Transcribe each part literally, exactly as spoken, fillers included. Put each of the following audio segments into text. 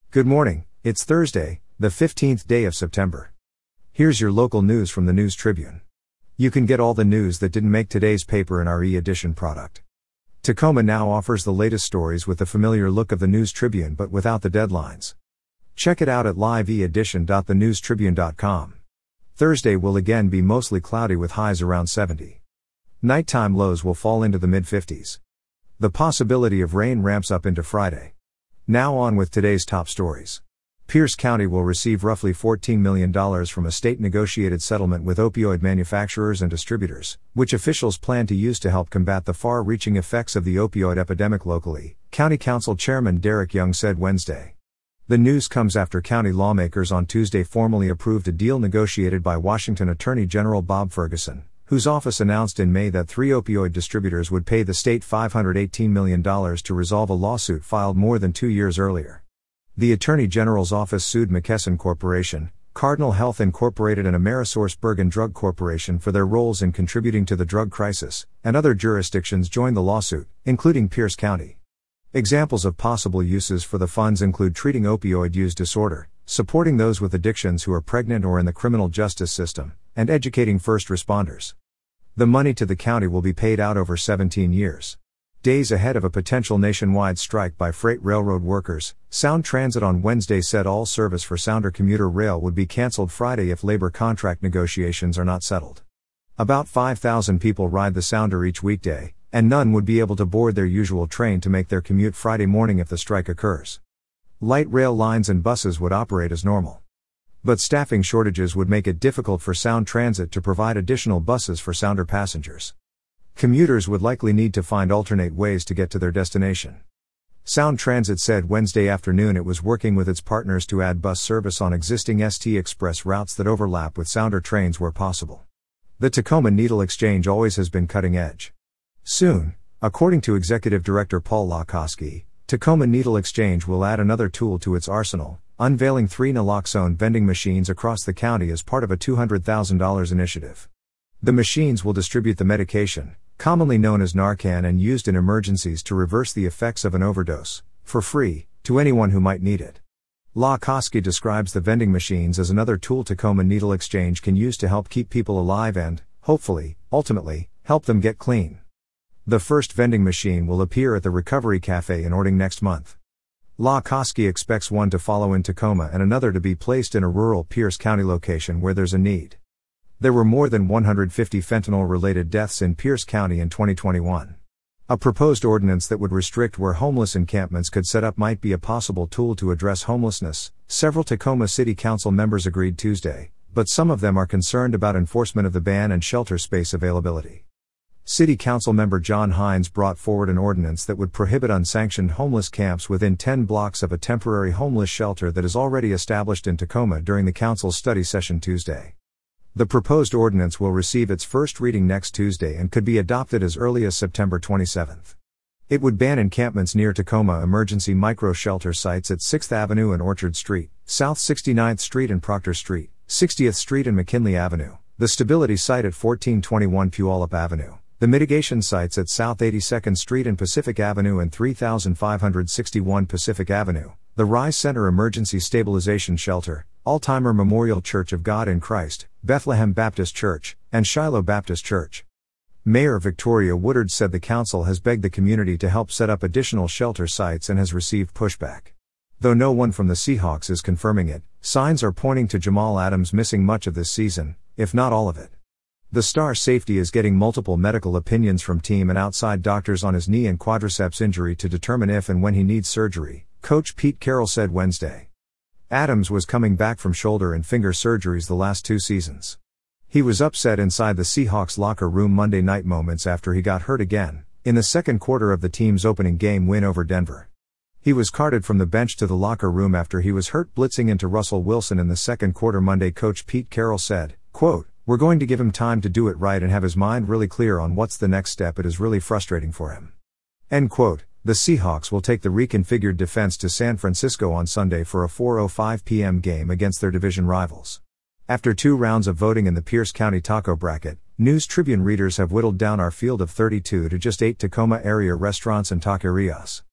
Good morning, it's Thursday, the fifteenth day of September. Here's your local news from the News Tribune. You can get all the news that didn't make today's paper in our e-edition product. Tacoma now offers the latest stories with the familiar look of the News Tribune but without the deadlines. Check it out at live e edition dot the news tribune dot com. Thursday will again be mostly cloudy with highs around seventy. Nighttime lows will fall into the mid-fifties. The possibility of rain ramps up into Friday. Now on with today's top stories. Pierce County will receive roughly fourteen million dollars from a state-negotiated settlement with opioid manufacturers and distributors, which officials plan to use to help combat the far-reaching effects of the opioid epidemic locally, County Council Chairman Derek Young said Wednesday. The news comes after county lawmakers on Tuesday formally approved a deal negotiated by Washington Attorney General Bob Ferguson, whose office announced in May that three opioid distributors would pay the state five hundred eighteen million dollars to resolve a lawsuit filed more than two years earlier. The Attorney General's office sued McKesson Corporation, Cardinal Health Incorporated and AmerisourceBergen Drug Corporation for their roles in contributing to the drug crisis, and other jurisdictions joined the lawsuit, including Pierce County. Examples of possible uses for the funds include treating opioid use disorder, supporting those with addictions who are pregnant or in the criminal justice system, and educating first responders. The money to the county will be paid out over seventeen years. Days ahead of a potential nationwide strike by freight railroad workers, Sound Transit on Wednesday said all service for Sounder commuter rail would be canceled Friday if labor contract negotiations are not settled. About five thousand people ride the Sounder each weekday, and none would be able to board their usual train to make their commute Friday morning if the strike occurs. Light rail lines and buses would operate as normal. But staffing shortages would make it difficult for Sound Transit to provide additional buses for Sounder passengers. Commuters would likely need to find alternate ways to get to their destination. Sound Transit said Wednesday afternoon it was working with its partners to add bus service on existing S T Express routes that overlap with Sounder trains where possible. The Tacoma Needle Exchange always has been cutting edge. Soon, according to Executive Director Paul Lakosky, Tacoma Needle Exchange will add another tool to its arsenal, unveiling three naloxone vending machines across the county as part of a two hundred thousand dollars initiative. The machines will distribute the medication, commonly known as Narcan and used in emergencies to reverse the effects of an overdose, for free, to anyone who might need it. Lakosky describes the vending machines as another tool Tacoma Needle Exchange can use to help keep people alive and, hopefully, ultimately, help them get clean. The first vending machine will appear at the Recovery Cafe in Orting next month. Lakosky expects one to follow in Tacoma and another to be placed in a rural Pierce County location where there's a need. There were more than one hundred fifty fentanyl-related deaths in Pierce County in twenty twenty-one. A proposed ordinance that would restrict where homeless encampments could set up might be a possible tool to address homelessness, several Tacoma City Council members agreed Tuesday, but some of them are concerned about enforcement of the ban and shelter space availability. City Council member John Hines brought forward an ordinance that would prohibit unsanctioned homeless camps within ten blocks of a temporary homeless shelter that is already established in Tacoma during the council's study session Tuesday. The proposed ordinance will receive its first reading next Tuesday and could be adopted as early as September twenty-seventh. It would ban encampments near Tacoma emergency micro-shelter sites at sixth Avenue and Orchard Street, South sixty-ninth Street and Proctor Street, sixtieth Street and McKinley Avenue, the stability site at fourteen twenty-one Puyallup Avenue, the mitigation sites at South eighty-second Street and Pacific Avenue and three thousand five hundred sixty-one Pacific Avenue, the Rise Center Emergency Stabilization Shelter, Altimer Memorial Church of God in Christ, Bethlehem Baptist Church, and Shiloh Baptist Church. Mayor Victoria Woodard said the council has begged the community to help set up additional shelter sites and has received pushback. Though no one from the Seahawks is confirming it, signs are pointing to Jamal Adams missing much of this season, if not all of it. The star safety is getting multiple medical opinions from team and outside doctors on his knee and quadriceps injury to determine if and when he needs surgery, Coach Pete Carroll said Wednesday. Adams was coming back from shoulder and finger surgeries the last two seasons. He was upset inside the Seahawks locker room Monday night moments after he got hurt again, in the second quarter of the team's opening game win over Denver. He was carted from the bench to the locker room after he was hurt blitzing into Russell Wilson in the second quarter Monday. Coach Pete Carroll said, quote, "We're going to give him time to do it right and have his mind really clear on what's the next step. It is really frustrating for him." End quote. The Seahawks will take the reconfigured defense to San Francisco on Sunday for a four oh five p.m. game against their division rivals. After two rounds of voting in the Pierce County Taco Bracket, News Tribune readers have whittled down our field of thirty-two to just eight Tacoma area restaurants and taquerias.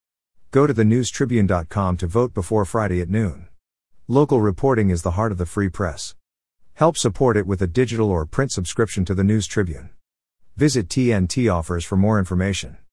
Go to the news tribune dot com to vote before Friday at noon. Local reporting is the heart of the free press. Help support it with a digital or print subscription to the News Tribune. Visit T N T Offers for more information.